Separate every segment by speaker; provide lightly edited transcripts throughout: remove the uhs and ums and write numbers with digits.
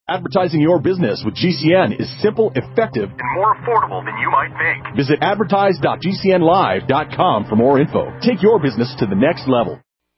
Speaker 1: Advertising your business with GCN is simple, effective,
Speaker 2: and more affordable than you might think.
Speaker 1: Visit advertise.gcnlive.com for more info. Take your business to the next level.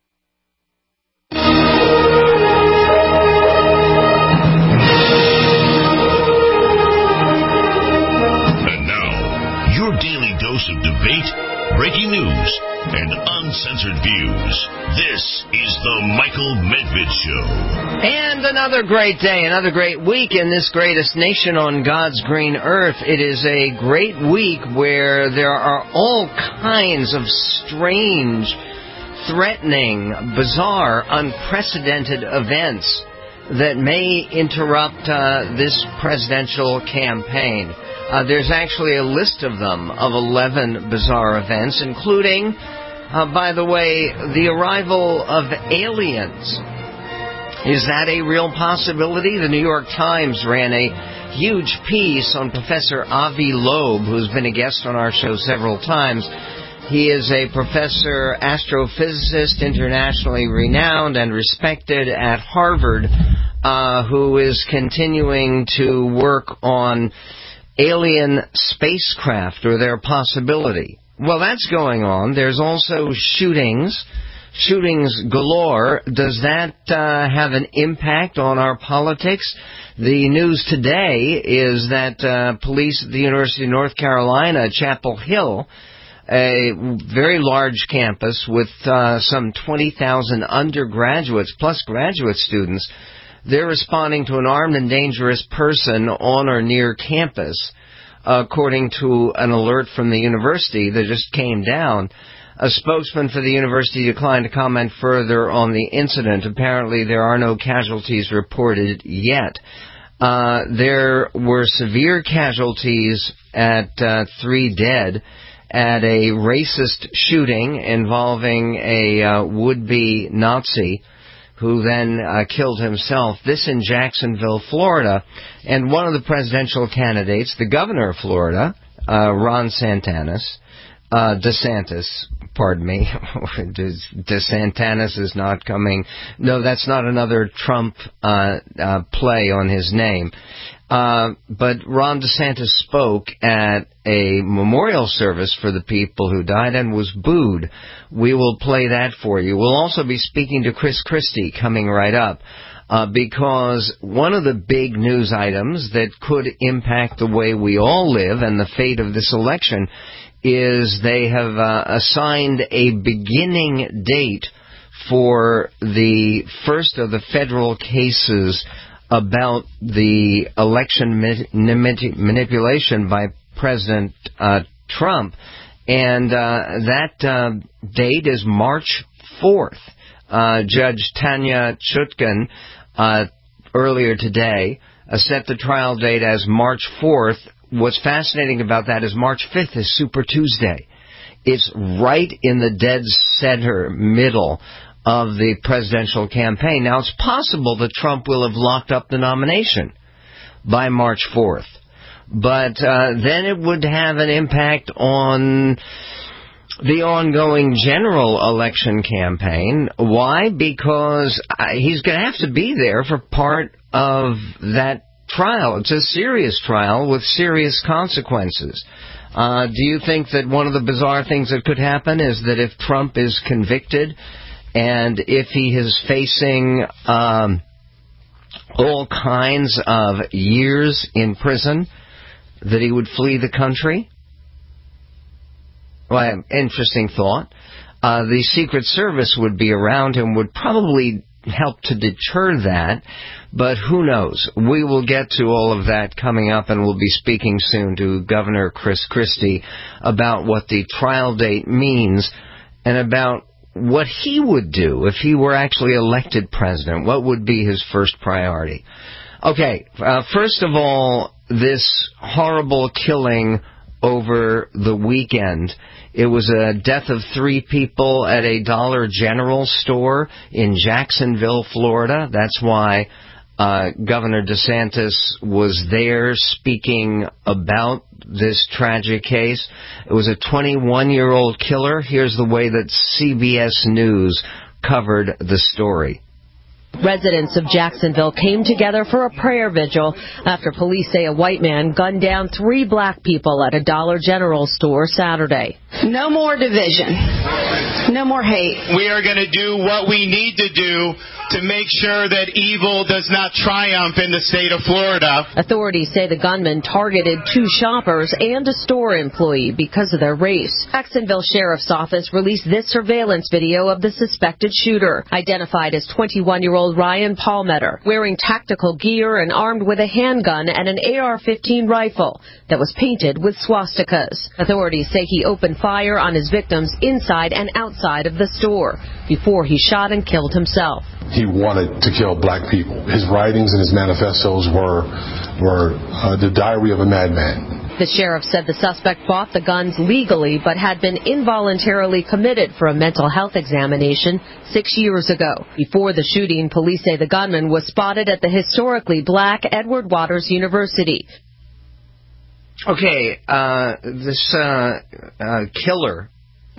Speaker 3: And now, your daily dose of debate, breaking news, and uncensored views. This is the Michael Medved Show.
Speaker 4: And another great day, another great week in this greatest nation on God's green earth. It is a great week where there are all kinds of strange, threatening, bizarre, unprecedented events that may interrupt this presidential campaign. There's actually a list of them, of 11 bizarre events, including, by the way, the arrival of aliens. Is that a real possibility? The New York Times ran a huge piece on Professor Avi Loeb, who's been a guest on our show several times. He is a professor, astrophysicist, internationally renowned and respected at Harvard, who is continuing to work on alien spacecraft or their possibility. Well, that's going on. There's also shootings galore. Does that have an impact on our politics? The news today is that police at the University of North Carolina, Chapel Hill, a very large campus with some 20,000 undergraduates plus graduate students, they're responding to an armed and dangerous person on or near campus, according to an alert from the university that just came down. A spokesman for the university declined to comment further on the incident. Apparently, there are no casualties reported yet. There were severe casualties at 3 dead at a racist shooting involving a would-be Nazi who then killed himself. This in Jacksonville, Florida. And one of the presidential candidates, the governor of Florida, Ron DeSantis, pardon me. DeSantis is not coming. No, that's not another Trump play on his name. But Ron DeSantis spoke at a memorial service for the people who died and was booed. We will play that for you. We'll also be speaking to Chris Christie coming right up, because one of the big news items that could impact the way we all live and the fate of this election is they have assigned a beginning date for the first of the federal cases about the election manipulation by President Trump. And that date is March 4th. Judge Tanya Chutkan earlier today set the trial date as March 4th. What's fascinating about that is March 5th is Super Tuesday. It's right in the dead center middle of the presidential campaign. Now, it's possible that Trump will have locked up the nomination by March 4th. But then it would have an impact on the ongoing general election campaign. Why? Because he's going to have to be there for part of that trial. It's a serious trial with serious consequences. Do you think that one of the bizarre things that could happen is that if Trump is convicted and if he is facing all kinds of years in prison, that he would flee the country? Well, interesting thought. The Secret Service would be around him, would probably help to deter that, but who knows? We will get to all of that coming up, and we'll be speaking soon to Governor Chris Christie about what the trial date means and about what he would do if he were actually elected president. What would be his first priority? Okay, first of all, this horrible killing over the weekend. It was a death of 3 people at a Dollar General store in Jacksonville, Florida. That's why Governor DeSantis was there speaking about this tragic case. It was a 21-year-old killer. Here's the way that CBS News covered the story.
Speaker 5: Residents of Jacksonville came together for a prayer vigil after police say a white man gunned down 3 black people at a Dollar General store Saturday.
Speaker 6: No more division. No more hate.
Speaker 7: We are going to do what we need to do to make sure that evil does not triumph in the state of Florida.
Speaker 5: Authorities say the gunman targeted 2 shoppers and a store employee because of their race. Jacksonville Sheriff's Office released this surveillance video of the suspected shooter, identified as 21-year-old Ryan Palmeter, wearing tactical gear and armed with a handgun and an AR-15 rifle that was painted with swastikas. Authorities say he opened fire on his victims inside and outside of the store before he shot and killed himself.
Speaker 8: He wanted to kill black people. His writings and his manifestos were the diary of a madman.
Speaker 5: The sheriff said the suspect bought the guns legally but had been involuntarily committed for a mental health examination 6 years ago. Before the shooting, police say the gunman was spotted at the historically black Edward Waters University.
Speaker 4: Okay, this killer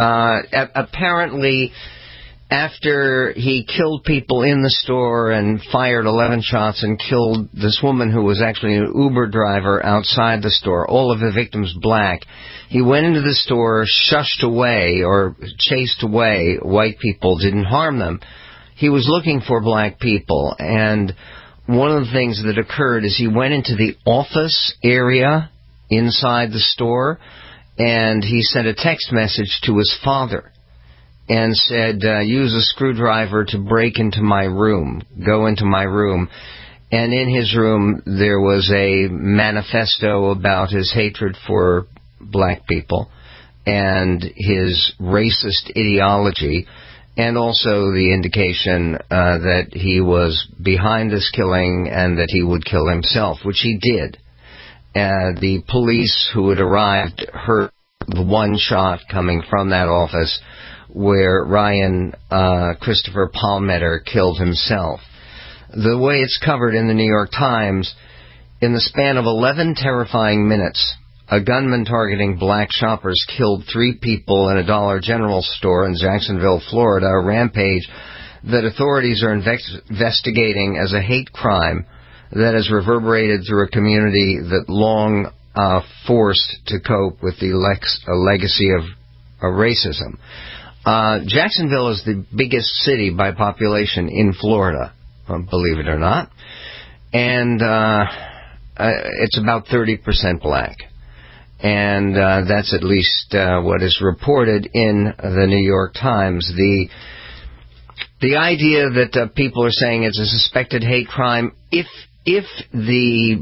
Speaker 4: apparently, after he killed people in the store and fired 11 shots and killed this woman who was actually an Uber driver outside the store, all of the victims black, he went into the store, shushed away or chased away white people, didn't harm them. He was looking for black people, and one of the things that occurred is he went into the office area inside the store, and he sent a text message to his father and said, use a screwdriver to break into my room, go into my room. And in his room there was a manifesto about his hatred for black people and his racist ideology, and also the indication that he was behind this killing and that he would kill himself, which he did. The police who had arrived heard the one shot coming from that office where Ryan Christopher Palmeter killed himself. The way it's covered in the New York Times, in the span of 11 terrifying minutes, a gunman targeting black shoppers killed 3 people in a Dollar General store in Jacksonville, Florida, a rampage that authorities are investigating as a hate crime that has reverberated through a community that long forced to cope with the legacy of racism. Jacksonville is the biggest city by population in Florida, believe it or not, and it's about 30% black, and that's at least what is reported in the New York Times. The idea that people are saying it's a suspected hate crime, if the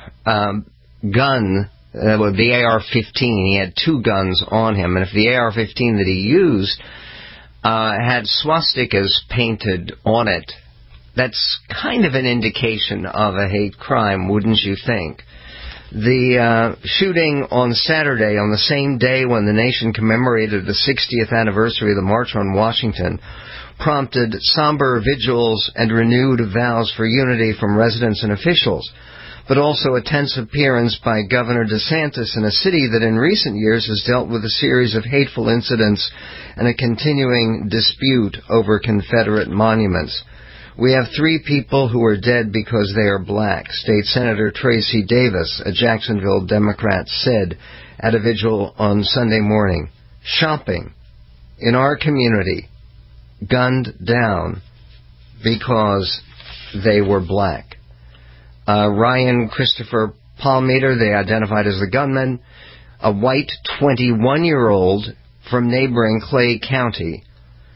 Speaker 4: gun, the AR-15, he had 2 guns on him, and if the AR-15 that he used had swastikas painted on it, that's kind of an indication of a hate crime, wouldn't you think? The shooting on Saturday, on the same day when the nation commemorated the 60th anniversary of the March on Washington, prompted somber vigils and renewed vows for unity from residents and officials, but also a tense appearance by Governor DeSantis in a city that in recent years has dealt with a series of hateful incidents and a continuing dispute over Confederate monuments. We have 3 people who are dead because they are black, State Senator Tracy Davis, a Jacksonville Democrat, said at a vigil on Sunday morning. Shopping in our community gunned down because they were black. Ryan Christopher Palmeter, they identified as the gunman, a white 21-year-old from neighboring Clay County.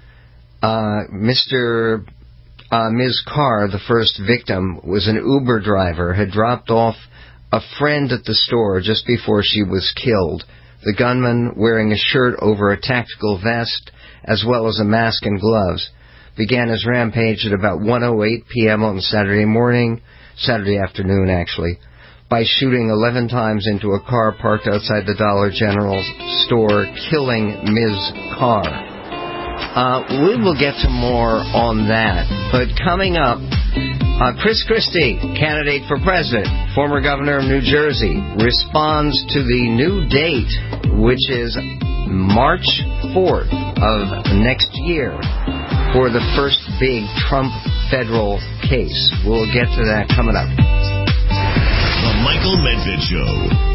Speaker 4: Ms. Carr, the first victim, was an Uber driver, had dropped off a friend at the store just before she was killed. The gunman, wearing a shirt over a tactical vest as well as a mask and gloves, began his rampage at about 1:08 p.m. on Saturday afternoon, by shooting 11 times into a car parked outside the Dollar General store, killing Ms. Carr. We will get to more on that. But coming up, Chris Christie, candidate for president, former governor of New Jersey, responds to the new date, which is March 4th of next year, for the first big Trump federal case. We'll get to that coming up.
Speaker 3: The Michael Medved Show.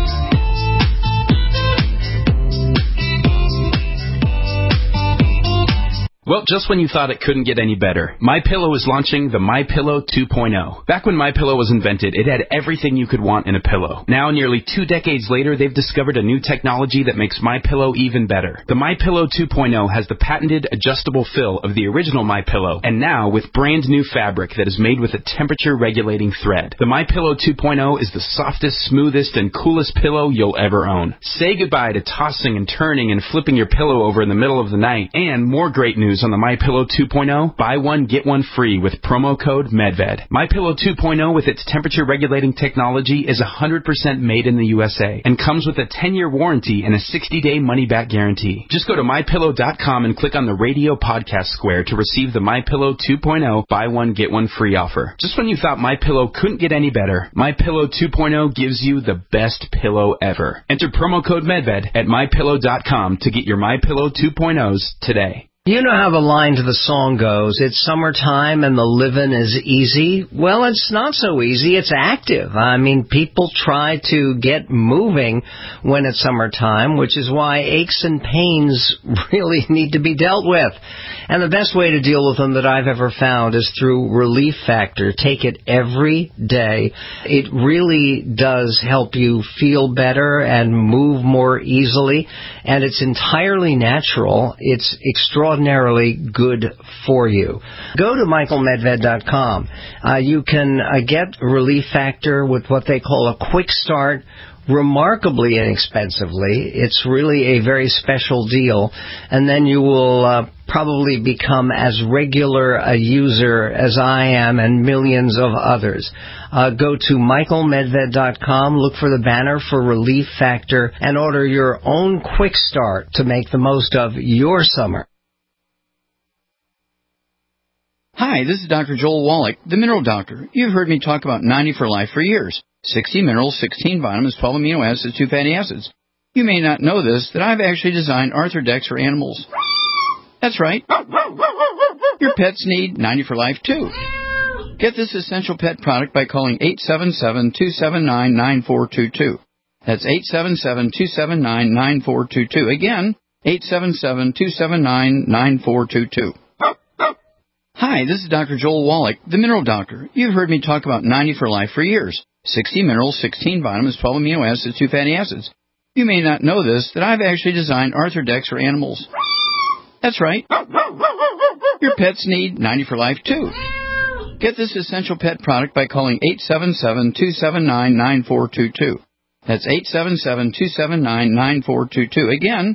Speaker 9: Well, just when you thought it couldn't get any better, MyPillow is launching the MyPillow 2.0. Back when MyPillow was invented, it had everything you could want in a pillow. Now, nearly 2 decades later, they've discovered a new technology that makes MyPillow even better. The MyPillow 2.0 has the patented adjustable fill of the original MyPillow, and now with brand new fabric that is made with a temperature-regulating thread. The MyPillow 2.0 is the softest, smoothest, and coolest pillow you'll ever own. Say goodbye to tossing and turning and flipping your pillow over in the middle of the night. And more great news on the MyPillow 2.0, buy one, get one free with promo code MEDVED. MyPillow 2.0 with its temperature-regulating technology is 100% made in the USA and comes with a 10-year warranty and a 60-day money-back guarantee. Just go to MyPillow.com and click on the radio podcast square to receive the MyPillow 2.0 buy one, get one free offer. Just when you thought MyPillow couldn't get any better, MyPillow 2.0 gives you the best pillow ever. Enter promo code MEDVED at MyPillow.com to get your MyPillow 2.0s today.
Speaker 4: You know how the line to the song goes, it's summertime and the living is easy. Well, it's not so easy, it's active. I mean, people try to get moving when it's summertime, which is why aches and pains really need to be dealt with. And the best way to deal with them that I've ever found is through Relief Factor. Take it every day. It really does help you feel better and move more easily, and it's entirely natural. It's extraordinarily good for you. Go to michaelmedved.com. You can get Relief Factor with what they call a quick start, remarkably inexpensively. It's really a very special deal, and then you will probably become as regular a user as I am and millions of others. Go to michaelmedved.com, look for the banner for Relief Factor, and order your own quick start to make the most of your summer.
Speaker 10: Hi, this is Dr. Joel Wallach, the Mineral Doctor. You've heard me talk about 90 for Life for years. 60 minerals, 16 vitamins, 12 amino acids, 2 fatty acids. You may not know this, that I've actually designed Arthrodex for animals. That's right. Your pets need 90 for Life, too. Get this essential pet product by calling 877-279-9422. That's 877-279-9422. Again, 877-279-9422. Hi, this is Dr. Joel Wallach, the Mineral Doctor. You've heard me talk about 90 for Life for years. 60 minerals, 16 vitamins, 12 amino acids, 2 fatty acids. You may not know this, that I've actually designed Arthrodex for animals. That's right. Your pets need 90 for Life, too. Get this essential pet product by calling 877-279-9422. That's 877-279-9422. Again,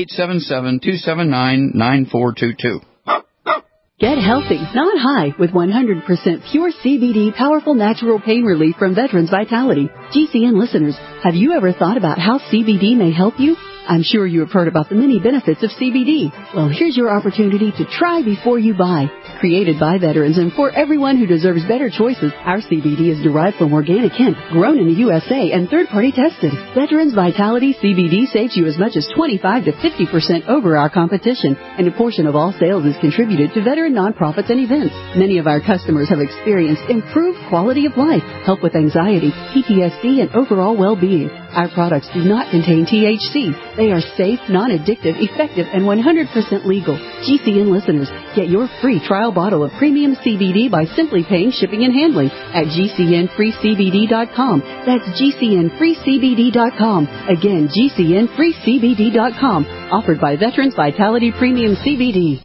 Speaker 10: 877-279-9422.
Speaker 11: Get healthy, not high, with 100% pure CBD powerful natural pain relief from Veterans Vitality. GCN listeners, have you ever thought about how CBD may help you? I'm sure you have heard about the many benefits of CBD. Well, here's your opportunity to try before you buy. Created by veterans and for everyone who deserves better choices, our CBD is derived from organic hemp, grown in the USA, and third-party tested. Veterans Vitality CBD saves you as much as 25 to 50% over our competition, and a portion of all sales is contributed to veteran nonprofits and events. Many of our customers have experienced improved quality of life, help with anxiety, PTSD, and overall well-being. Our products do not contain THC. They are safe, non-addictive, effective, and 100% legal. GCN listeners, get your free trial bottle of premium CBD by simply paying shipping and handling at GCNFreeCBD.com. That's GCNFreeCBD.com. Again, GCNFreeCBD.com. Offered by Veterans Vitality Premium CBD.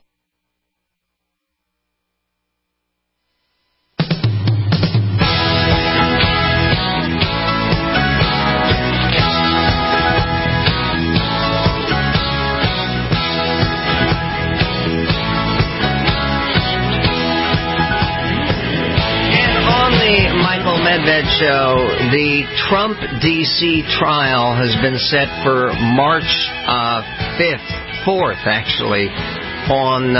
Speaker 4: Medved Show, the Trump D.C. trial has been set for March 4th, actually, on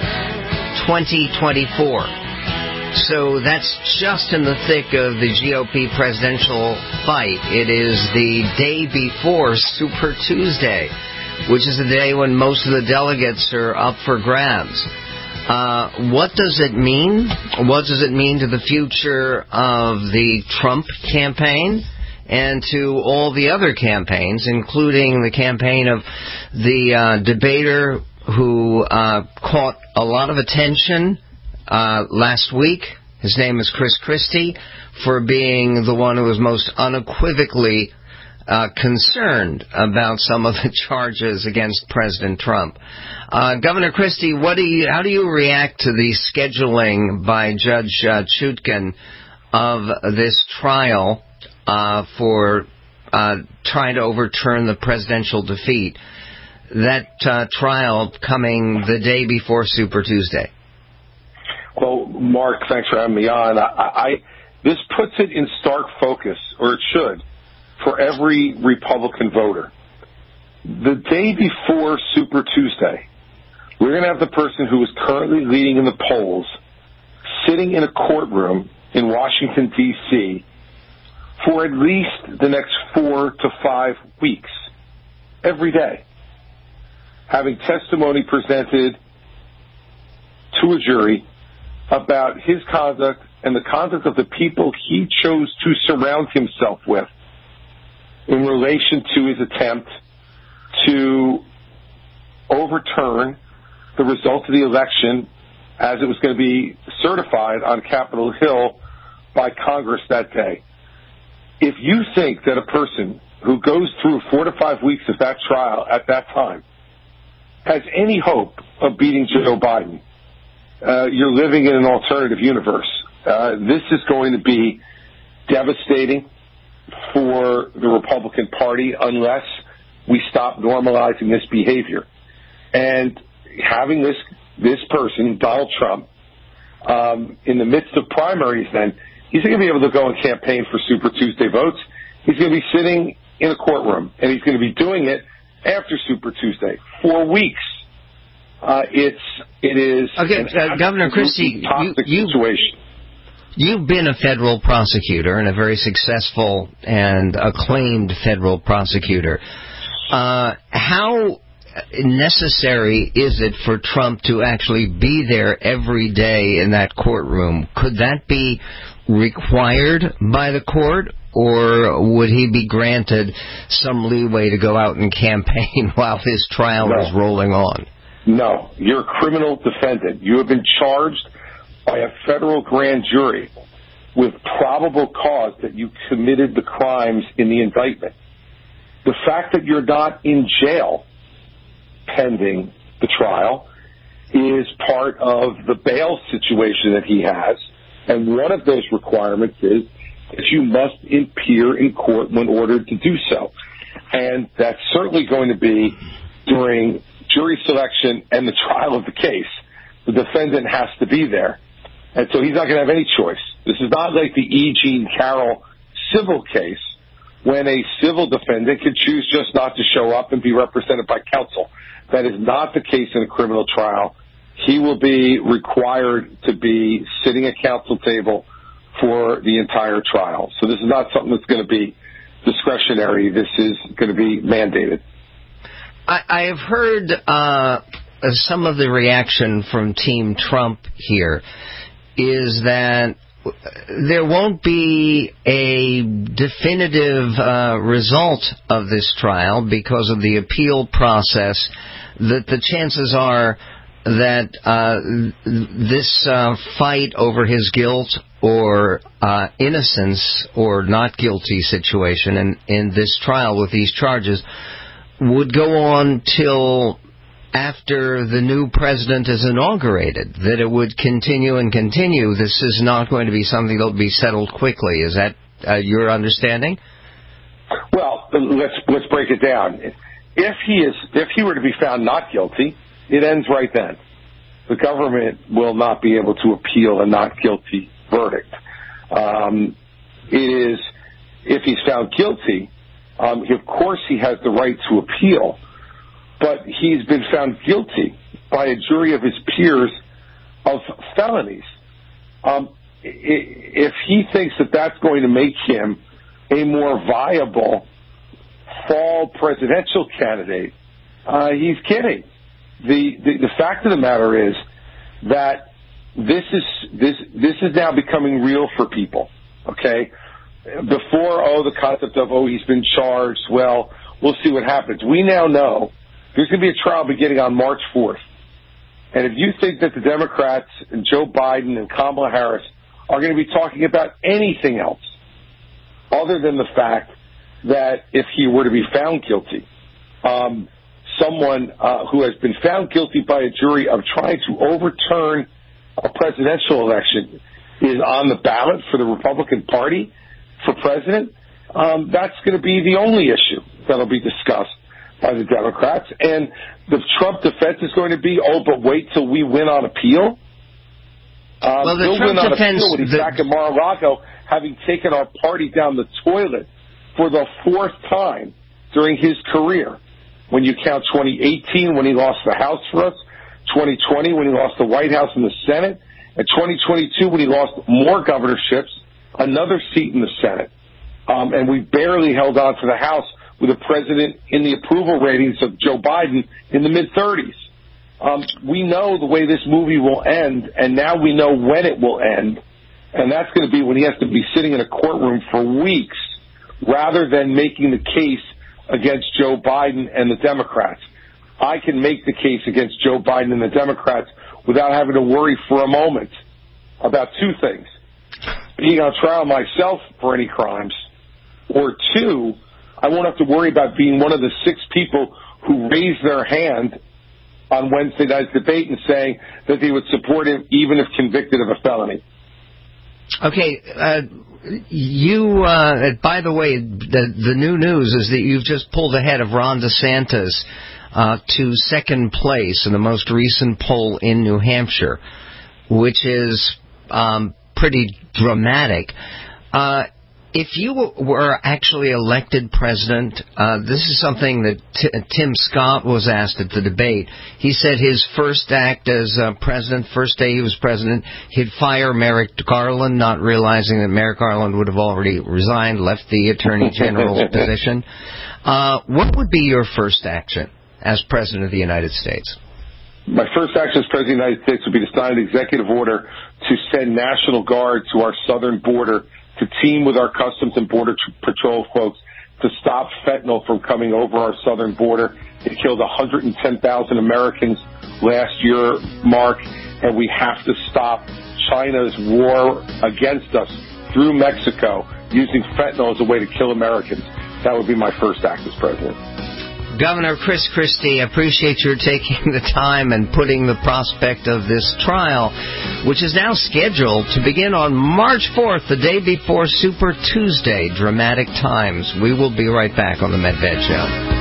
Speaker 4: 2024. So that's just in the thick of the GOP presidential fight. It is the day before Super Tuesday, which is the day when most of the delegates are up for grabs. What does it mean? What does it mean to the future of the Trump campaign and to all the other campaigns, including the campaign of the debater who caught a lot of attention last week? His name is Chris Christie, for being the one who was most unequivocally concerned about some of the charges against President Trump. Governor Christie, how do you react to the scheduling by Judge Chutkan of this trial for trying to overturn the presidential defeat? That trial coming the day before Super Tuesday.
Speaker 12: Well, Mark, thanks for having me on. This puts it in stark focus, or it should, for every Republican voter. The day before Super Tuesday, we're going to have the person who is currently leading in the polls sitting in a courtroom in Washington, D.C. for at least the next 4 to 5 weeks, every day, having testimony presented to a jury about his conduct and the conduct of the people he chose to surround himself with in relation to his attempt to overturn the result of the election as it was going to be certified on Capitol Hill by Congress that day. If you think that a person who goes through 4 to 5 weeks of that trial at that time has any hope of beating Joe Biden, you're living in an alternative universe. This is going to be devastating for the Republican Party unless we stop normalizing this behavior. And having this person, Donald Trump, in the midst of primaries, then he's not going to be able to go and campaign for Super Tuesday votes. He's going to be sitting in a courtroom, and he's going to be doing it after Super Tuesday, 4 weeks. It is
Speaker 4: Governor Christie, you've been a federal prosecutor and a very successful and acclaimed federal prosecutor. How necessary is it for Trump to actually be there every day in that courtroom? Could that be required by the court, or would he be granted some leeway to go out and campaign while his trial is rolling on?
Speaker 12: No, you're a criminal defendant. You have been charged by a federal grand jury with probable cause that you committed the crimes in the indictment. The fact that you're not in jail pending the trial is part of the bail situation that he has, and one of those requirements is that you must appear in court when ordered to do so. And that's certainly going to be during jury selection and the trial of the case. The defendant has to be there. And so he's not going to have any choice. This is not like the E. Jean Carroll civil case when a civil defendant can choose just not to show up and be represented by counsel. That is not the case in a criminal trial. He will be required to be sitting at counsel table for the entire trial. So this is not something that's going to be discretionary. This is going to be mandated.
Speaker 4: I have heard some of the reaction from Team Trump here is that there won't be a definitive result of this trial because of the appeal process, that the chances are that this fight over his guilt or innocence or not guilty situation in this trial with these charges would go on till after the new president is inaugurated, that it would continue and continue. This is not going to be something that will be settled quickly. Is that your understanding?
Speaker 12: Well, let's break it down. If he were to be found not guilty, it ends right then. The government will not be able to appeal a not guilty verdict. If he's found guilty, of course he has the right to appeal, but he's been found guilty by a jury of his peers of felonies. If he thinks that that's going to make him a more viable fall presidential candidate, he's kidding. The fact of the matter is that this is now becoming real for people, okay? Before, the concept of, he's been charged, well, we'll see what happens. We now know there's going to be a trial beginning on March 4th. And if you think that the Democrats and Joe Biden and Kamala Harris are going to be talking about anything else other than the fact that if he were to be found guilty, someone who has been found guilty by a jury of trying to overturn a presidential election is on the ballot for the Republican Party for president, that's going to be the only issue that will be discussed by the Democrats. And the Trump defense is going to be, but wait till we win on appeal.
Speaker 4: The Trump defense...
Speaker 12: When he's back in Mar-a-Lago, having taken our party down the toilet for the fourth time during his career. When you count 2018, when he lost the House for us, 2020, when he lost the White House and the Senate, and 2022, when he lost more governorships, another seat in the Senate. And we barely held on to the House with a president in the approval ratings of Joe Biden in the mid-30s. We know the way this movie will end, and now we know when it will end, and that's going to be when he has to be sitting in a courtroom for weeks rather than making the case against Joe Biden and the Democrats. I can make the case against Joe Biden and the Democrats without having to worry for a moment about two things: being on trial myself for any crimes, or two, I won't have to worry about being one of the 6 people who raised their hand on Wednesday night's debate and saying that they would support him even if convicted of a felony.
Speaker 4: Okay, by the way, the new news is that you've just pulled ahead of Ron DeSantis to second place in the most recent poll in New Hampshire, which is pretty dramatic. If you were actually elected president, this is something that Tim Scott was asked at the debate. He said his first act as president, first day he was president, he'd fire Merrick Garland, not realizing that Merrick Garland would have already resigned, left the Attorney General's position. What would be your first action as President of the United States?
Speaker 12: My first action as President of the United States would be to sign an executive order to send National Guard to our southern border to team with our Customs and Border Patrol folks to stop fentanyl from coming over our southern border. It killed 110,000 Americans last year, Mark, and we have to stop China's war against us through Mexico using fentanyl as a way to kill Americans. That would be my first act as president.
Speaker 4: Governor Chris Christie, I appreciate your taking the time and putting the prospect of this trial, which is now scheduled to begin on March 4th, the day before Super Tuesday. Dramatic times. We will be right back on the Medved Show.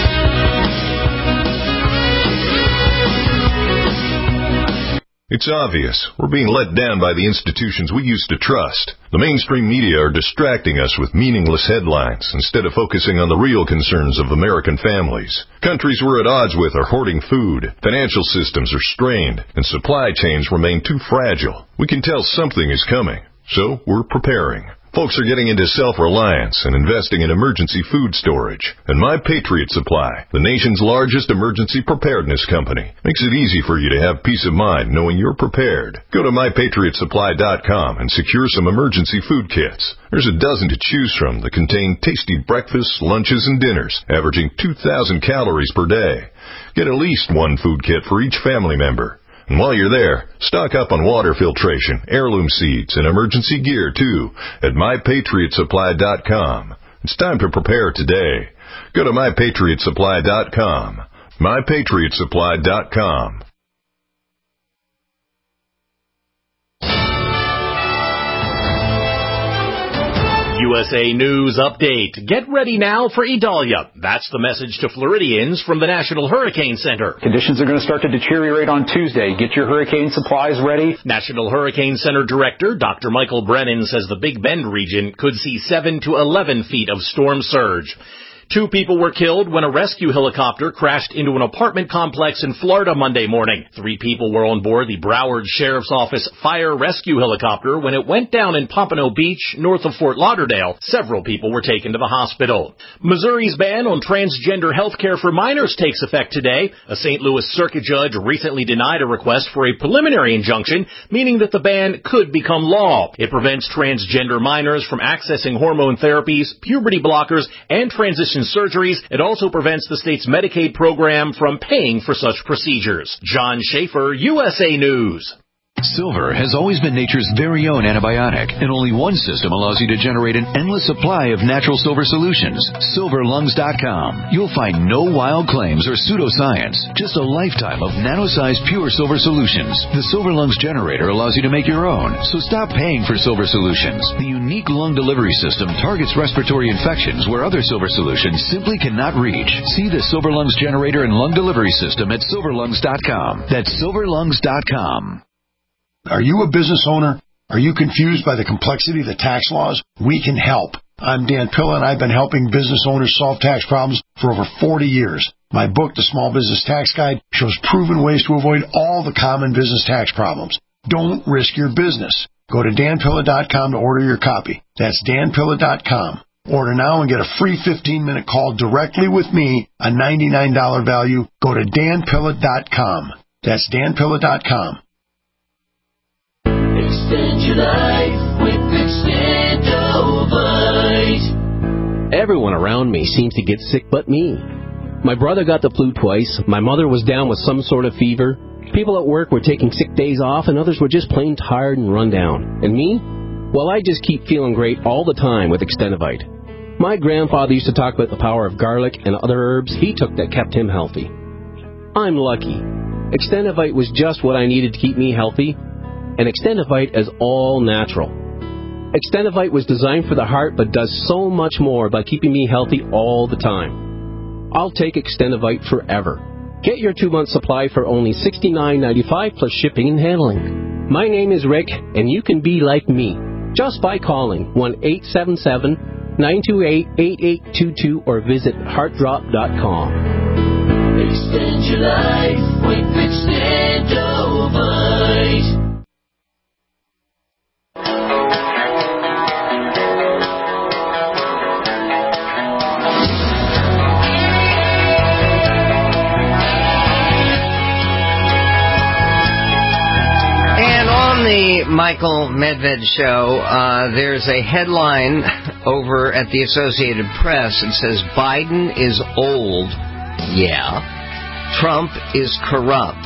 Speaker 13: It's obvious. We're being let down by the institutions we used to trust. The mainstream media are distracting us with meaningless headlines instead of focusing on the real concerns of American families. Countries we're at odds with are hoarding food, financial systems are strained, and supply chains remain too fragile. We can tell something is coming, so we're preparing. Folks are getting into self-reliance and investing in emergency food storage. And My Patriot Supply, the nation's largest emergency preparedness company, makes it easy for you to have peace of mind knowing you're prepared. Go to MyPatriotSupply.com and secure some emergency food kits. There's a dozen to choose from that contain tasty breakfasts, lunches, and dinners, averaging 2,000 calories per day. Get at least one food kit for each family member. And while you're there, stock up on water filtration, heirloom seeds, and emergency gear, too, at MyPatriotSupply.com. It's time to prepare today. Go to MyPatriotSupply.com. MyPatriotSupply.com.
Speaker 14: USA News Update. Get ready now for Idalia. That's the message to Floridians from the National Hurricane Center.
Speaker 15: Conditions are going to start to deteriorate on Tuesday. Get your hurricane supplies ready.
Speaker 14: National Hurricane Center Director Dr. Michael Brennan says the Big Bend region could see 7 to 11 feet of storm surge. 2 people were killed when a rescue helicopter crashed into an apartment complex in Florida Monday morning. 3 people were on board the Broward Sheriff's Office fire rescue helicopter when it went down in Pompano Beach, north of Fort Lauderdale. Several people were taken to the hospital. Missouri's ban on transgender health care for minors takes effect today. A St. Louis circuit judge recently denied a request for a preliminary injunction, meaning that the ban could become law. It prevents transgender minors from accessing hormone therapies, puberty blockers, and transition surgeries. It also prevents the state's Medicaid program from paying for such procedures. John Schaefer, USA News.
Speaker 16: Silver has always been nature's very own antibiotic, and only one system allows you to generate an endless supply of natural silver solutions. SilverLungs.com. You'll find no wild claims or pseudoscience, just a lifetime of nano-sized pure silver solutions. The Silver Lungs generator allows you to make your own, so stop paying for silver solutions. The unique lung delivery system targets respiratory infections where other silver solutions simply cannot reach. See the Silver Lungs generator and lung delivery system at SilverLungs.com. That's SilverLungs.com.
Speaker 17: Are you a business owner? Are you confused by the complexity of the tax laws? We can help. I'm Dan Pilla, and I've been helping business owners solve tax problems for over 40 years. My book, The Small Business Tax Guide, shows proven ways to avoid all the common business tax problems. Don't risk your business. Go to danpilla.com to order your copy. That's danpilla.com. Order now and get a free 15-minute call directly with me, a $99 value. Go to danpilla.com. That's danpilla.com.
Speaker 18: Extend your life with Extendovite.
Speaker 19: Everyone around me seems to get sick but me. My brother got the flu twice. My mother was down with some sort of fever. People at work were taking sick days off, and others were just plain tired and run down. And me? Well, I just keep feeling great all the time with Extendovite. My grandfather used to talk about the power of garlic and other herbs he took that kept him healthy. I'm lucky. Extendovite was just what I needed to keep me healthy. And Extendovite is all natural. Extendovite was designed for the heart but does so much more by keeping me healthy all the time. I'll take Extendovite forever. Get your 2-month supply for only $69.95 plus shipping and handling. My name is Rick, and you can be like me just by calling 1-877-928-8822 or visit heartdrop.com.
Speaker 18: Extend your life with Extendovite.
Speaker 4: The Michael Medved Show, there's a headline over at the Associated Press. It says, Biden is old. Yeah. Trump is corrupt.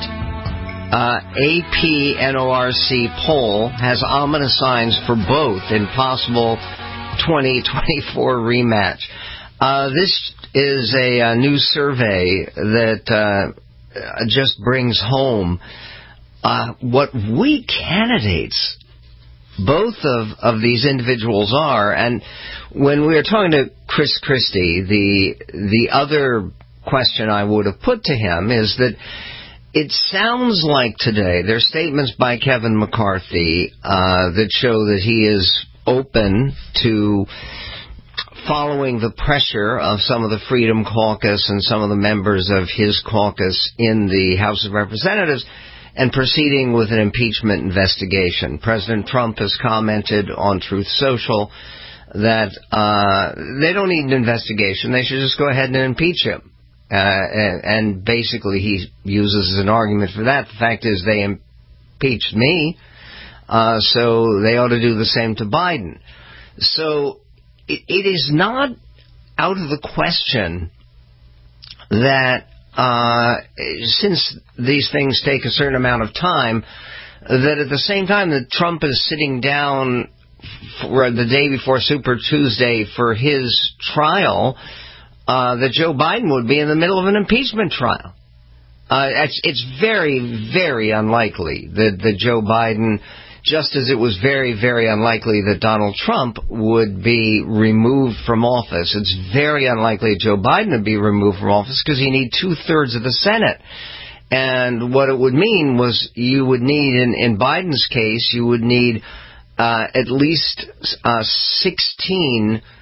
Speaker 4: AP NORC poll has ominous signs for both in possible 2024 rematch. This is a new survey that just brings home what weak candidates both of these individuals are. And when we were talking to Chris Christie, the other question I would have put to him is that it sounds like today there's statements by Kevin McCarthy that show that he is open to following the pressure of some of the Freedom Caucus and some of the members of his caucus in the House of Representatives and proceeding with an impeachment investigation. President Trump has commented on Truth Social that they don't need an investigation. They should just go ahead and impeach him. And basically he uses as an argument for that, the fact is they impeached me, so they ought to do the same to Biden. So it is not out of the question that since these things take a certain amount of time, that at the same time that Trump is sitting down for the day before Super Tuesday for his trial, that Joe Biden would be in the middle of an impeachment trial. It's very, very unlikely that Joe Biden, just as it was very, very unlikely that Donald Trump would be removed from office, it's very unlikely Joe Biden would be removed from office because you need 2/3 of the Senate. And what it would mean was you would need, in Biden's case, you would need at least 16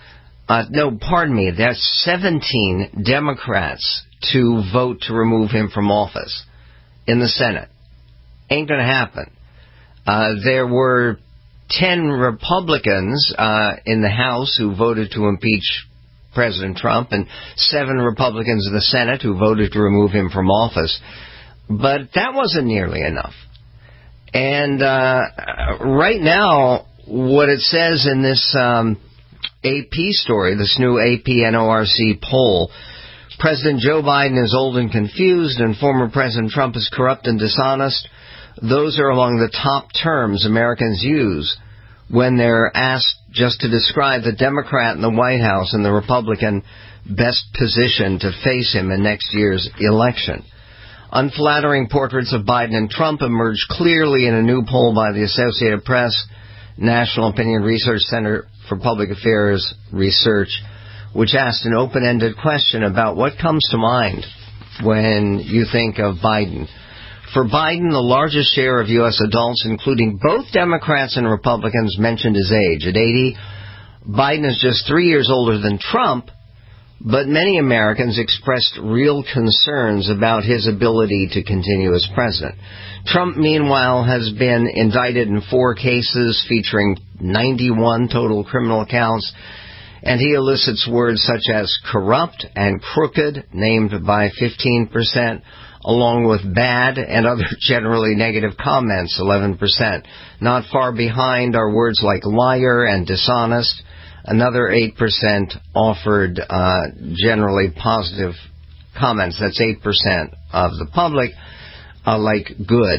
Speaker 4: There's 17 Democrats to vote to remove him from office in the Senate. Ain't going to happen. There were 10 Republicans in the House who voted to impeach President Trump, and 7 Republicans in the Senate who voted to remove him from office. But that wasn't nearly enough. And right now, what it says in this AP story, this new AP NORC poll, President Joe Biden is old and confused, and former President Trump is corrupt and dishonest. Those are among the top terms Americans use when they're asked just to describe the Democrat in the White House and the Republican best positioned to face him in next year's election. Unflattering portraits of Biden and Trump emerge clearly in a new poll by the Associated Press, National Opinion Research Center for Public Affairs Research, which asked an open-ended question about what comes to mind when you think of Biden. For Biden, the largest share of U.S. adults, including both Democrats and Republicans, mentioned his age. At 80, Biden is just 3 years older than Trump, but many Americans expressed real concerns about his ability to continue as president. Trump, meanwhile, has been indicted in 4 cases featuring 91 total criminal counts, and he elicits words such as corrupt and crooked, named by 15%, along with bad and other generally negative comments, 11%. Not far behind are words like liar and dishonest. Another 8% offered generally positive comments. That's 8% of the public, like good.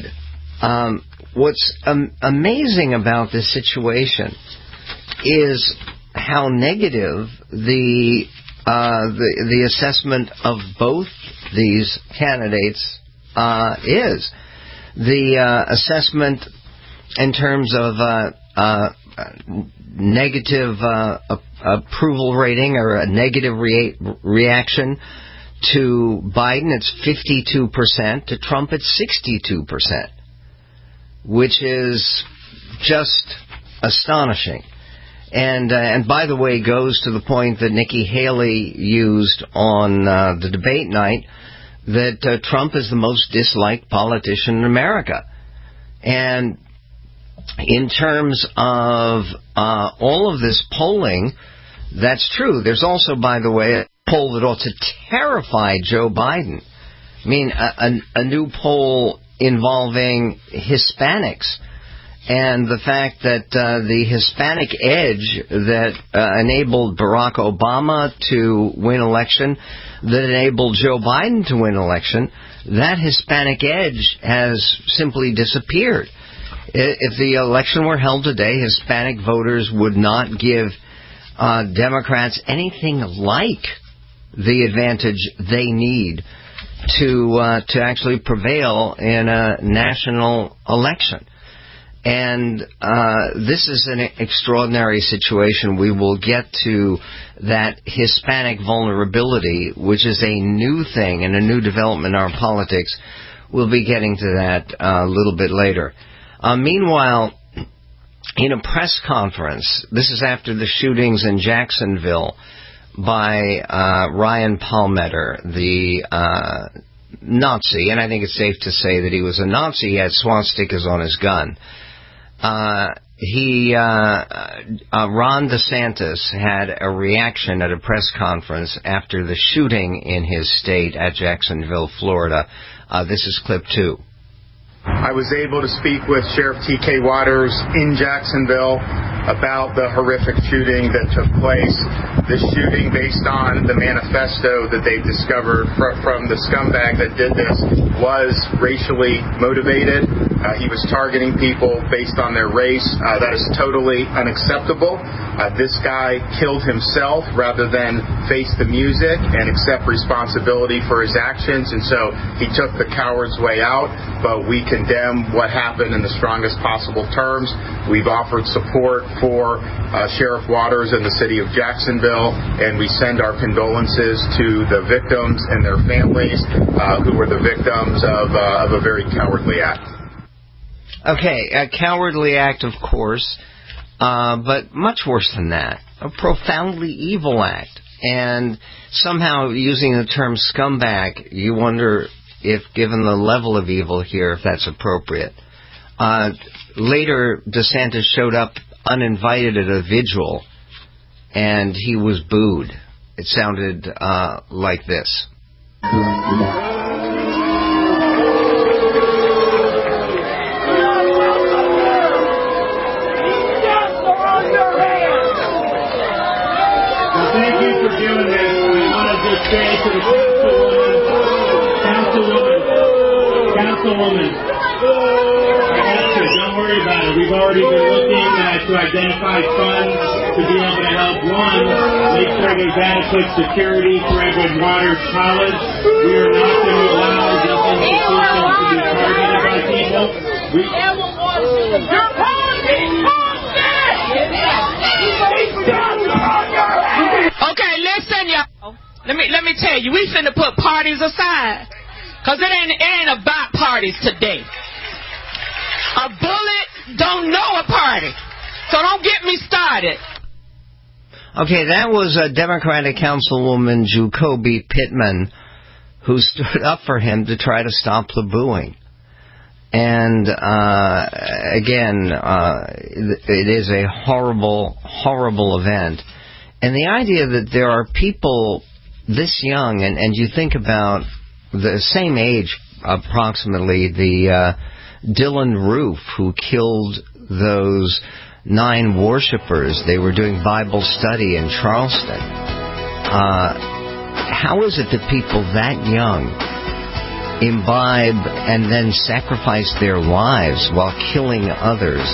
Speaker 4: What's amazing about this situation is how negative the assessment of both these candidates is. The assessment in terms of negative approval rating or a negative reaction to Biden, it's 52%. To Trump, it's 62%, which is just astonishing. And by the way, goes to the point that Nikki Haley used on the debate night, that Trump is the most disliked politician in America. And in terms of all of this polling, that's true. There's also, by the way, a poll that ought to terrify Joe Biden. I mean, a new poll involving Hispanics, and the fact that the Hispanic edge that enabled Barack Obama to win election, that enabled Joe Biden to win election, that Hispanic edge has simply disappeared. If the election were held today, Hispanic voters would not give Democrats anything like the advantage they need to actually prevail in a national election. And this is an extraordinary situation. We will get to that Hispanic vulnerability, which is a new thing and a new development in our politics. We'll be getting to that a little bit later. Meanwhile, in a press conference, this is after the shootings in Jacksonville by Ryan Palmetto, the Nazi, and I think it's safe to say that he was a Nazi. He had swastikas on his gun. Ron DeSantis had a reaction at a press conference after the shooting in his state at Jacksonville, Florida. This is clip 2.
Speaker 20: I was able to speak with Sheriff T.K. Waters in Jacksonville about the horrific shooting that took place. The shooting, based on the manifesto that they've discovered from the scumbag that did this, was racially motivated. He was targeting people based on their race. That is totally unacceptable. This guy killed himself rather than face the music and accept responsibility for his actions, and so he took the coward's way out, but we condemn what happened in the strongest possible terms. We've offered support for Sheriff Waters and the city of Jacksonville, and we send our condolences to the victims and their families who were the victims of a very cowardly act. Okay,
Speaker 4: a cowardly act, of course, but much worse than that. a profoundly evil act. And somehow, using the term scumbag, you wonder if, given the level of evil here, if that's appropriate. Later, DeSantis showed up uninvited at a vigil, and he was booed. It sounded like this.
Speaker 21: Thank you for doing this. We want to just say to the Councilwoman, I got you. Don't worry about it. We've already been looking to identify funds to be able to help. One, make sure there's adequate security for Edward Waters College. We are not going to allow this institution to be targeted by people.
Speaker 22: Okay, listen, y'all. Let me tell you, we finna put parties aside, cause it ain't about parties today. A bullet don't know a party, so don't get me started.
Speaker 4: Okay, that was a Democratic Councilwoman Jacoby Pittman, who stood up for him to try to stop the booing. And again, it is a horrible, horrible event. And the idea that there are people this young, and you think about the same age, approximately, the Dylan Roof, who killed those 9 worshipers. They were doing Bible study in Charleston. How is it that people that young imbibe and then sacrifice their lives while killing others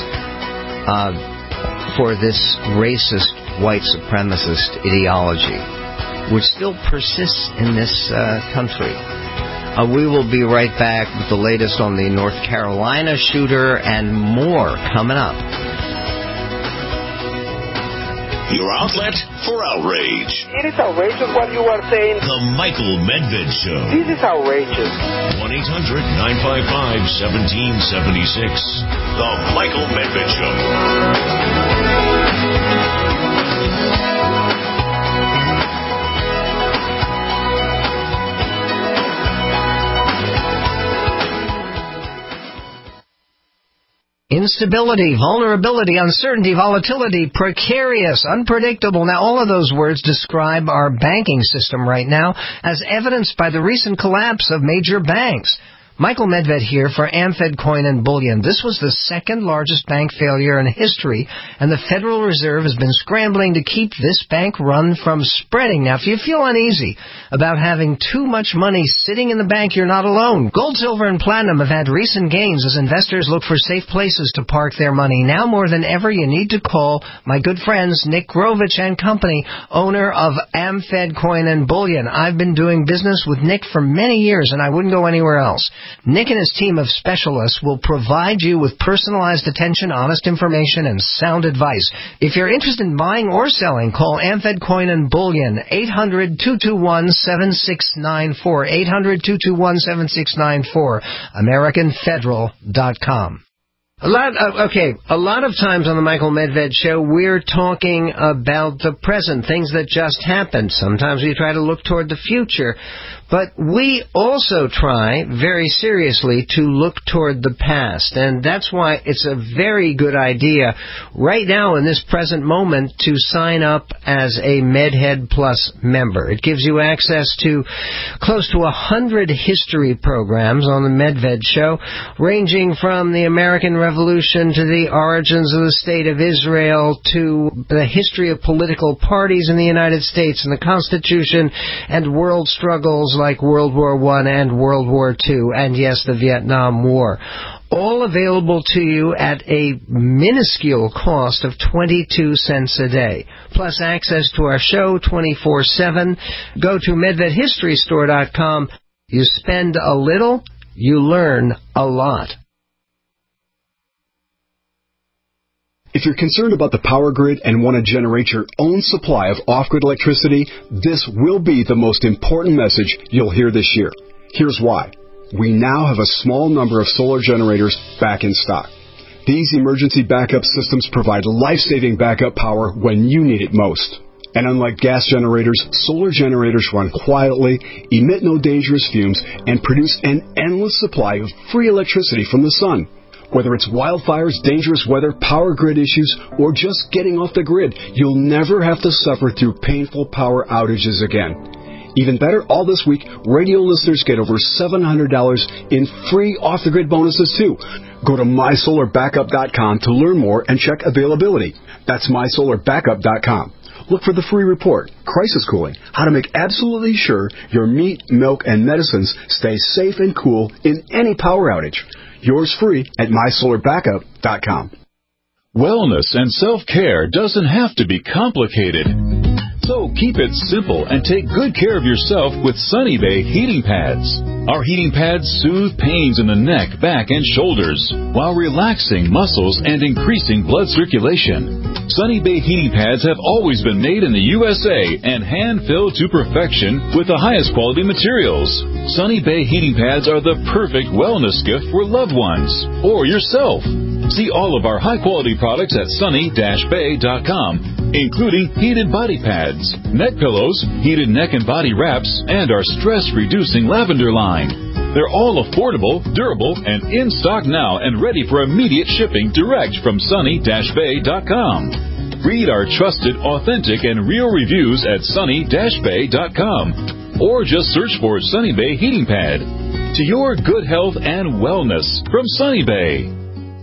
Speaker 4: for this racist, white supremacist ideology, which still persists in this country? We will be right back with the latest on the North Carolina shooter and more coming up.
Speaker 3: Your outlet for outrage.
Speaker 23: It is outrageous what you are saying.
Speaker 3: The Michael Medved Show.
Speaker 23: This is outrageous.
Speaker 3: 1-800-955-1776. The Michael Medved Show.
Speaker 4: Instability, vulnerability, uncertainty, volatility, precarious, unpredictable. Now, all of those words describe our banking system right now, as evidenced by the recent collapse of major banks. Michael Medved here for AmFed Coin and Bullion. This was the second largest bank failure in history, and the Federal Reserve has been scrambling to keep this bank run from spreading. Now, if you feel uneasy about having too much money sitting in the bank, you're not alone. Gold, silver, and platinum have had recent gains as investors look for safe places to park their money. Now more than ever, you need to call my good friends Nick Grovich and Company, owner of AmFed Coin and Bullion. I've been doing business with Nick for many years, and I wouldn't go anywhere else. Nick and his team of specialists will provide you with personalized attention, honest information, and sound advice. If you're interested in buying or selling, call AmFed Coin and Bullion, 800-221-7694, 800-221-7694, AmericanFederal.com. A lot of times on the Michael Medved Show, we're talking about the present, things that just happened. Sometimes we try to look toward the future. But we also try, very seriously, to look toward the past. And that's why it's a very good idea, right now in this present moment, to sign up as a MedHead Plus member. It gives you access to close to 100 history programs on the Medved Show, ranging from the American Revolution to the origins of the State of Israel to the history of political parties in the United States and the Constitution and world struggles like World War I and World War II, and yes, the Vietnam War. All available to you at a minuscule cost of 22 cents a day. Plus access to our show 24/7. Go to MedvedHistoryStore.com. You spend a little, you learn a lot.
Speaker 24: If you're concerned about the power grid and want to generate your own supply of off-grid electricity, this will be the most important message you'll hear this year. Here's why. We now have a small number of solar generators back in stock. These emergency backup systems provide life-saving backup power when you need it most. And unlike gas generators, solar generators run quietly, emit no dangerous fumes, and produce an endless supply of free electricity from the sun. Whether it's wildfires, dangerous weather, power grid issues, or just getting off the grid, you'll never have to suffer through painful power outages again. Even better, all this week, radio listeners get over $700 in free off-the-grid bonuses, too. Go to mysolarbackup.com to learn more and check availability. That's mysolarbackup.com. Look for the free report, Crisis Cooling, how to make absolutely sure your meat, milk, and medicines stay safe and cool in any power outage. Yours free at mysolarbackup.com.
Speaker 1: Wellness and self-care doesn't have to be complicated. So keep it simple and take good care of yourself with Sunny Bay heating pads. Our heating pads soothe pains in the neck, back, and shoulders while relaxing muscles and increasing blood circulation. Sunny Bay heating pads have always been made in the USA and hand-filled to perfection with the highest quality materials. Sunny Bay heating pads are the perfect wellness gift for loved ones or yourself. See all of our high-quality products at sunny-bay.com, including heated body pads, neck pillows, heated neck and body wraps, and our stress-reducing lavender line. They're all affordable, durable, and in stock now and ready for immediate shipping direct from sunny-bay.com. Read our trusted, authentic, and real reviews at sunny-bay.com, or just search for Sunny Bay Heating Pad. To your good health and wellness from Sunny Bay.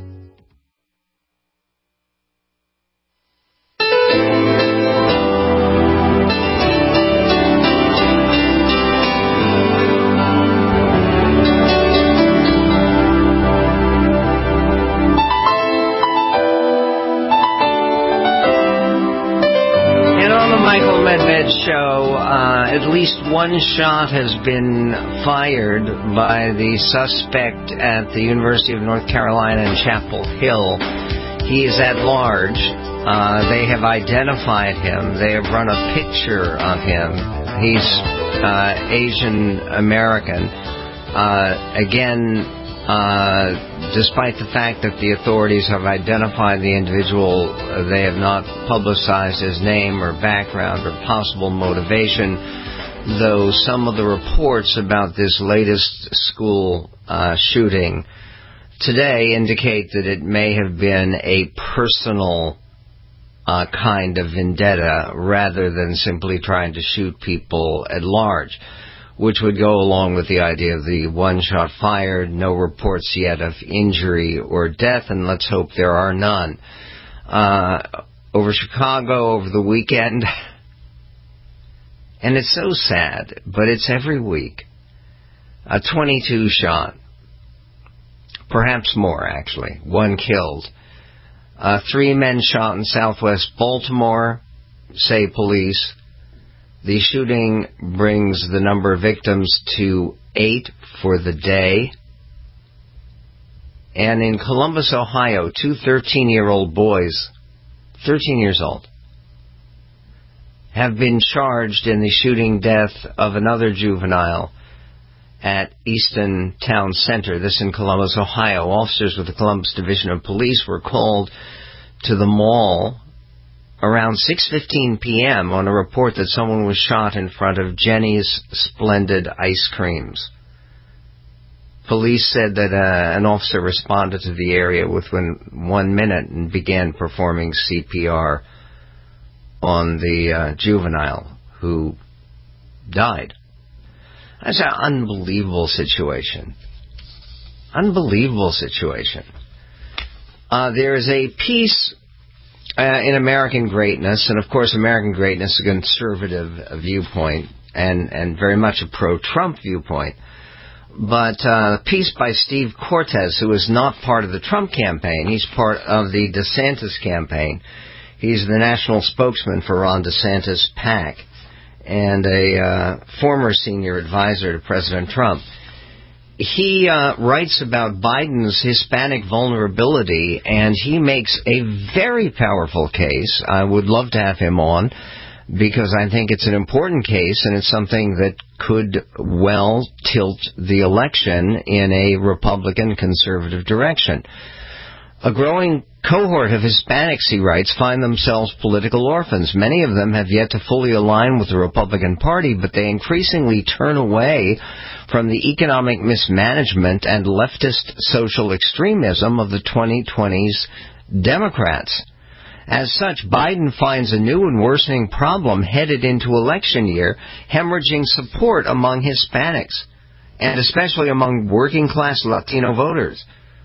Speaker 4: At least one shot has been fired by the suspect at the University of North Carolina in Chapel Hill. He is at large. They have identified him. They have run a picture of him. He's Asian American. Despite the fact that the authorities have identified the individual, they have not publicized his name or background or possible motivation, though some of the reports about this latest school shooting today indicate that it may have been a personal kind of vendetta rather than simply trying to shoot people at large, which would go along with the idea of the one shot fired, no reports yet of injury or death, and let's hope there are none. Over Chicago over the weekend, and it's so sad, but it's every week, a 22 shot, perhaps more actually, one killed. 3 men shot in southwest Baltimore, say police. The shooting brings the number of victims to 8 for the day. And in Columbus, Ohio, 2 13-year-old boys, 13 years old, have been charged in the shooting death of another juvenile at Easton Town Center. This in Columbus, Ohio. Officers with the Columbus Division of Police were called to the mall around 6:15 p.m. on a report that someone was shot in front of Jenny's Splendid Ice Creams. Police said that an officer responded to the area within 1 minute and began performing CPR on the juvenile who died. That's an unbelievable situation. Unbelievable situation. There is a piece in American Greatness, and of course American Greatness is a conservative viewpoint and very much a pro-Trump viewpoint. But a piece by Steve Cortes, who is not part of the Trump campaign. He's part of the DeSantis campaign. He's the national spokesman for Ron DeSantis' PAC and a former senior advisor to President Trump. He writes about Biden's Hispanic vulnerability, and he makes a very powerful case. I would love to have him on, because I think it's an important case, and it's something that could well tilt the election in a Republican conservative direction. A growing cohort of Hispanics, he writes, find themselves political orphans. Many of them have yet to fully align with the Republican Party, but they increasingly turn away from the economic mismanagement and leftist social extremism of the 2020s Democrats. As such, Biden finds a new and worsening problem headed into election year, hemorrhaging support among Hispanics, and especially among working-class Latino voters.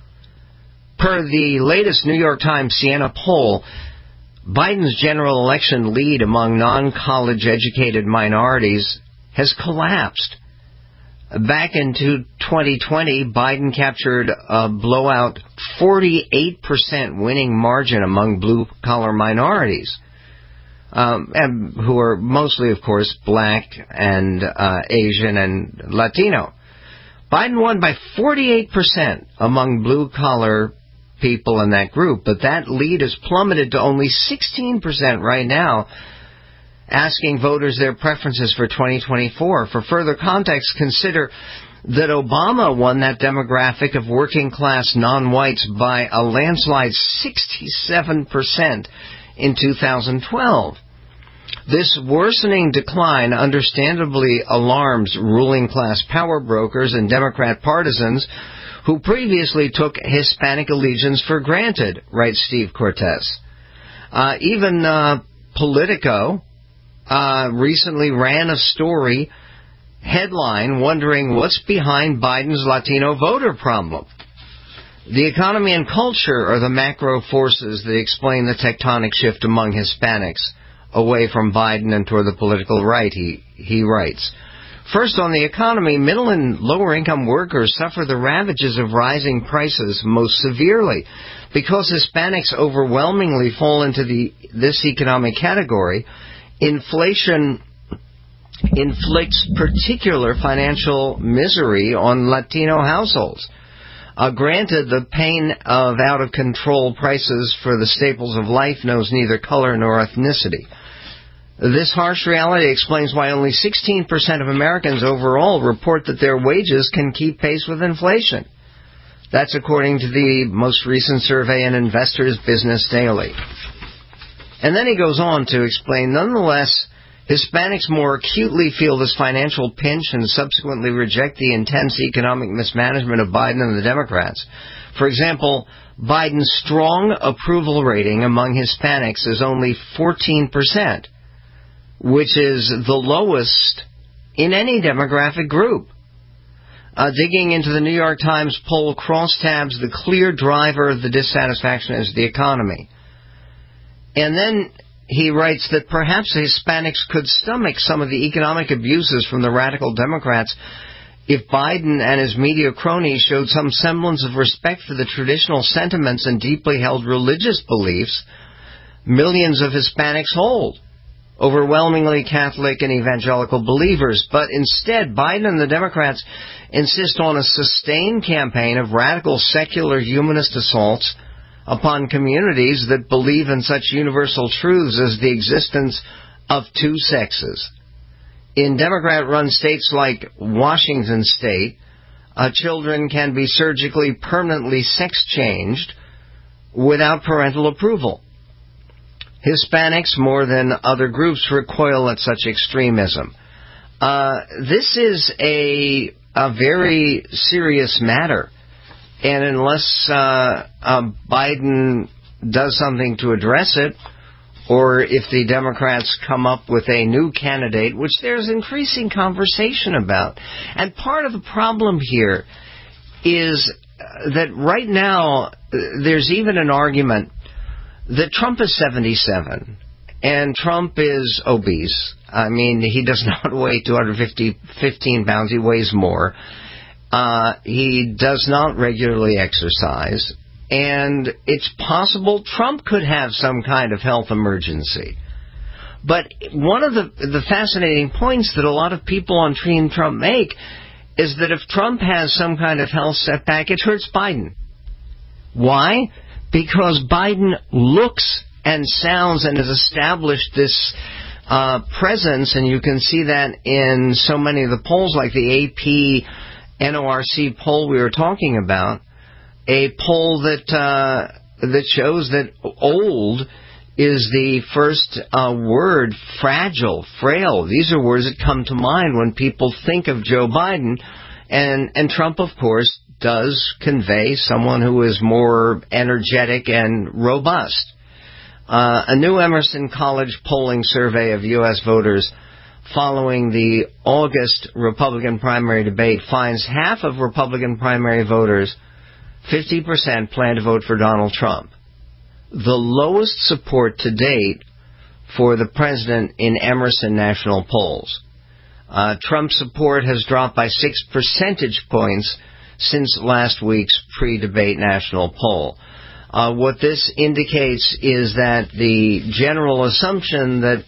Speaker 4: Per the latest New York Times Siena poll, Biden's general election lead among non-college educated minorities has collapsed. Back in 2020, Biden captured a blowout 48% winning margin among blue-collar minorities, and who are mostly, of course, black and Asian and Latino. Biden won by 48% among blue-collar people in that group, but that lead has plummeted to only 16% right now, asking voters their preferences for 2024. For further context, consider that Obama won that demographic of working-class non-whites by a landslide 67% in 2012. This worsening decline understandably alarms ruling-class power brokers and Democrat partisans who previously took Hispanic allegiance for granted, writes Steve Cortez. Even Politico recently ran a story headline wondering what's behind Biden's Latino voter problem. The economy and culture are the macro forces that explain the tectonic shift among Hispanics away from Biden and toward the political right, he writes. First, on the economy, middle and lower-income workers suffer the ravages of rising prices most severely. Because Hispanics overwhelmingly fall into this economic category, inflation inflicts particular financial misery on Latino households. Granted, the pain of out-of-control prices for the staples of life knows neither color nor ethnicity. This harsh reality explains why only 16% of Americans overall report that their wages can keep pace with inflation. That's according to the most recent survey in Investors Business Daily. And then he goes on to explain, nonetheless, Hispanics more acutely feel this financial pinch and subsequently reject the intense economic mismanagement of Biden and the Democrats. For example, Biden's strong approval rating among Hispanics is only 14%. Which is the lowest in any demographic group. Digging into the New York Times poll, crosstabs the clear driver of the dissatisfaction is the economy. And then he writes that perhaps Hispanics could stomach some of the economic abuses from the radical Democrats if Biden and his media cronies showed some semblance of respect for the traditional sentiments and deeply held religious beliefs millions of Hispanics hold. Overwhelmingly Catholic and evangelical believers, but instead Biden and the Democrats insist on a sustained campaign of radical secular humanist assaults upon communities that believe in such universal truths as the existence of two sexes. In Democrat-run states like Washington State, children can be surgically permanently sex-changed without parental approval. Hispanics, more than other groups, recoil at such extremism. This is a very serious matter, and unless Biden does something to address it, or if the Democrats come up with a new candidate, which there's increasing conversation about. And part of the problem here is that right now there's even an argument that Trump is 77, and Trump is obese. I mean, he does not weigh 215 pounds. He weighs more. He does not regularly exercise. And it's possible Trump could have some kind of health emergency. But one of the fascinating points that a lot of people on Team Trump make is that if Trump has some kind of health setback, it hurts Biden. Why? Because Biden looks and sounds and has established this presence, and you can see that in so many of the polls, like the AP NORC poll we were talking about, a poll that that shows that old is the first word, fragile, frail. These are words that come to mind when people think of Joe Biden. And Trump, of course, does convey someone who is more energetic and robust. A new Emerson College polling survey of U.S. voters following the August Republican primary debate finds half of Republican primary voters, 50%, plan to vote for Donald Trump. The lowest support to date for the president in Emerson national polls. Trump's support has dropped by 6 percentage points since last week's pre-debate national poll. What this indicates is that the general assumption that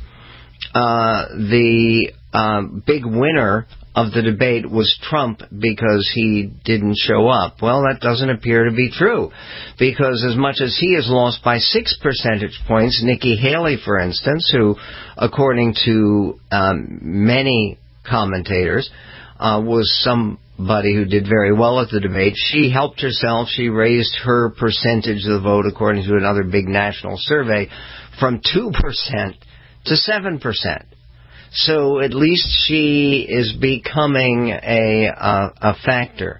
Speaker 4: the big winner of the debate was Trump because he didn't show up. Well, that doesn't appear to be true, because as much as he has lost by 6 percentage points, Nikki Haley, for instance, who, according to many commentators, was somebody who did very well at the debate. She helped herself. She raised her percentage of the vote, according to another big national survey, from 2% to 7%. So at least she is becoming a factor.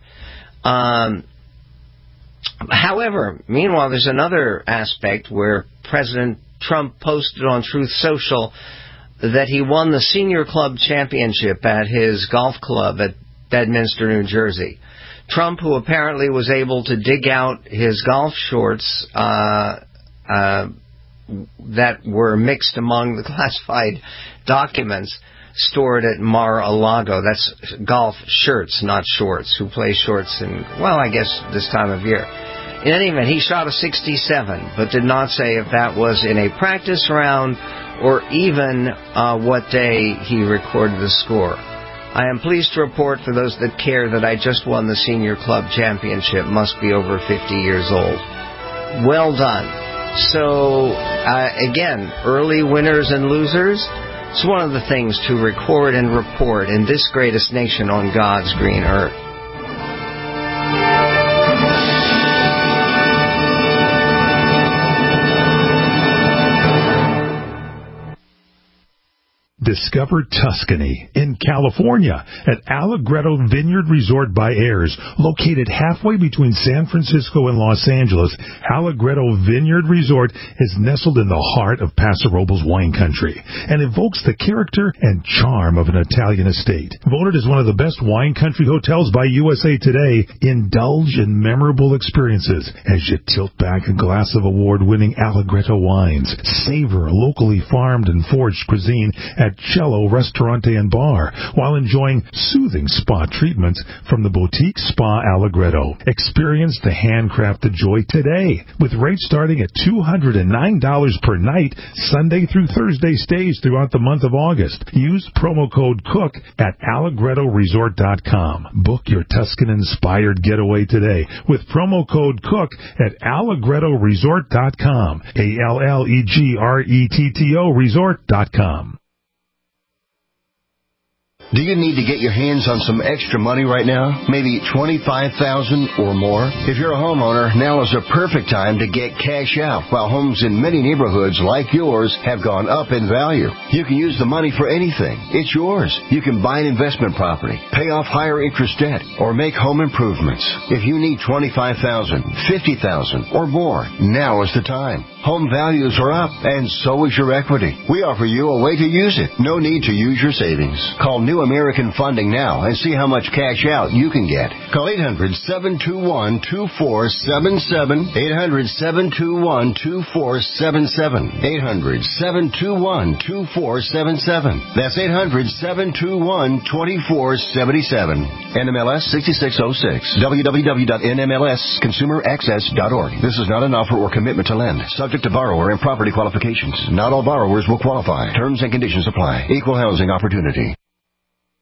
Speaker 4: However, meanwhile, there's another aspect where President Trump posted on Truth Social that he won the Senior Club Championship at his golf club at Bedminster, New Jersey. Trump, who apparently was able to dig out his golf shorts that were mixed among the classified documents stored at Mar-a-Lago. That's golf shirts, not shorts. Who plays shorts in, well, I guess this time of year. In any event, he shot a 67, but did not say if that was in a practice round or even what day he recorded the score. I am pleased to report, for those that care, that I just won the Senior Club Championship. Must be over 50 years old. Well done. So, again, early winners and losers. It's one of the things to record and report in this greatest nation on God's green earth.
Speaker 2: Discover Tuscany in California at Allegretto Vineyard Resort by Ayers. Located halfway between San Francisco and Los Angeles, Allegretto Vineyard Resort is nestled in the heart of Paso Robles wine country and evokes the character and charm of an Italian estate. Voted as one of the best wine country hotels by USA Today, indulge in memorable experiences as you tilt back a glass of award-winning Allegretto wines. Savor locally farmed and foraged cuisine at Cello Ristorante and Bar, while enjoying soothing spa treatments from the Boutique Spa Allegretto. Experience the handcrafted joy today, with rates starting at $209 per night, Sunday through Thursday stays throughout the month of August. Use promo code COOK at AllegrettoResort.com. Book your Tuscan-inspired getaway today with promo code COOK at AllegrettoResort.com. ALLEGRETTO Resort.com.
Speaker 6: Do you need to get your hands on some extra money right now? Maybe $25,000 or more? If you're a homeowner, now is a perfect time to get cash out, while homes in many neighborhoods like yours have gone up in value. You can use the money for anything. It's yours. You can buy an investment property, pay off higher interest debt, or make home improvements. If you need $25,000, $50,000 or more, now is the time. Home values are up, and so is your equity. We offer you a way to use it. No need to use your savings. Call New American Funding now and see how much cash out you can get. Call 800-721-2477. 800-721-2477. 800-721-2477. That's 800-721-2477. NMLS 6606. www.nmlsconsumeraccess.org. This is not an offer or commitment to lend. Subject to borrower and property qualifications. Not all borrowers will qualify. Terms and conditions apply. Equal housing opportunity.